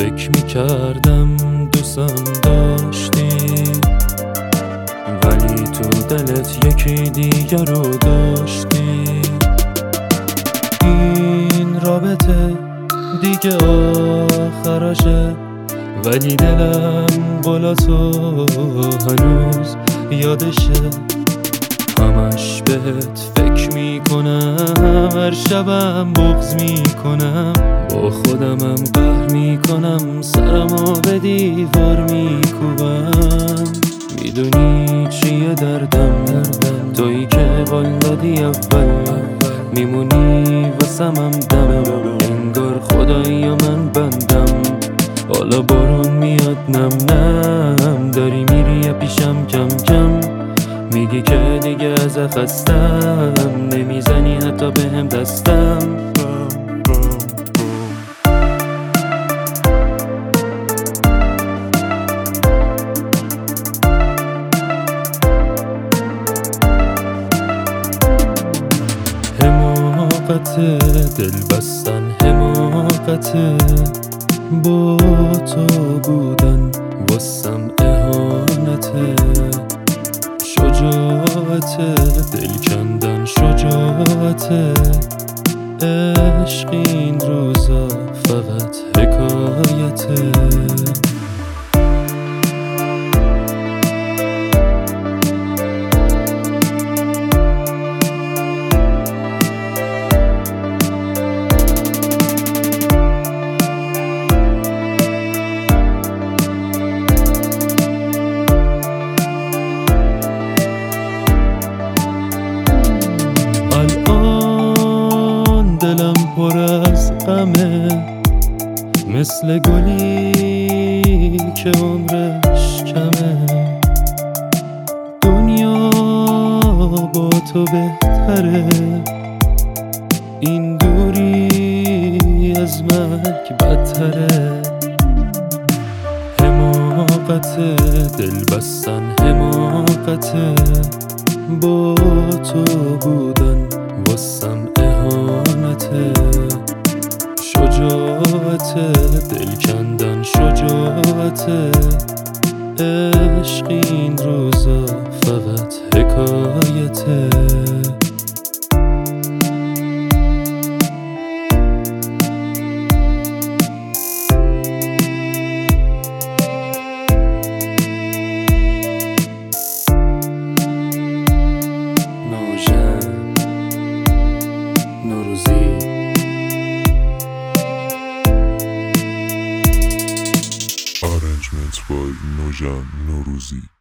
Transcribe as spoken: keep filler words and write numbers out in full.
فکر میکردم دوستم داشتی، ولی تو دلت یکی دیگر رو داشتی. این رابطه دیگه آخرشه، ولی دلم قولاتو هنوز یادشه. همش بهت فکر میکنم، هر شبم بغض میکنم، با خودمم قهر میکنم، سرمو به دیوار میکوبم. میدونی چیه دردم؟ دردم تویی که قول دادی اول میمونی واسمم دم، انگار خدایی و من بندم. حالا بارون میاد نم نم، داری میری پیشم کم کم، میگی که دیگه از خستم، نمیزنی حتی بهم دستم. حماقته دل بستن، حماقته با تو بودن واسم اهانته. شجاعته دل کندن، شجاعته عشق این روزا فقط حکایته. دلم پر از غمه، مثل گلی که عمرش کمه. دنیا با تو بهتره، این دوری از مرگ بدتره. حماقت دل بستن، حماقته با تو بودن واسم اهانته. شجاعت دل کندن، شجاعت عشق این روزا فقط حکایته. Arrangements by Nojan Noruzi.